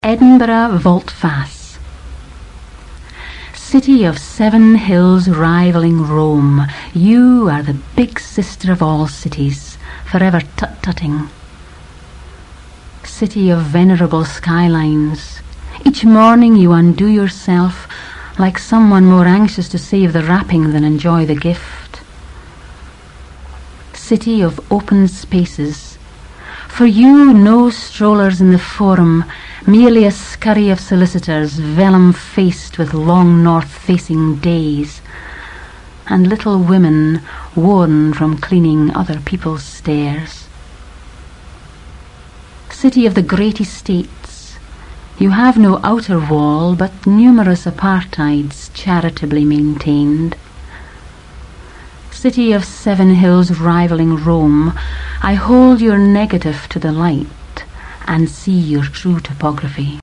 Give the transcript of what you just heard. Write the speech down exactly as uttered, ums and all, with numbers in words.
Edinburgh Volte-Face. City of seven hills rivaling Rome, you are the big sister of all cities, forever tut-tutting. City of venerable skylines, each morning you undo yourself like someone more anxious to save the wrapping than enjoy the gift. City of open spaces, for you no strollers in the Forum, merely a scurry of solicitors, vellum-faced with long north-facing days, and little women worn from cleaning other people's stairs. City of the great estates, you have no outer wall, but numerous apartheid's charitably maintained. City of seven hills rivaling Rome, I hold your negative to the light and see your true topography.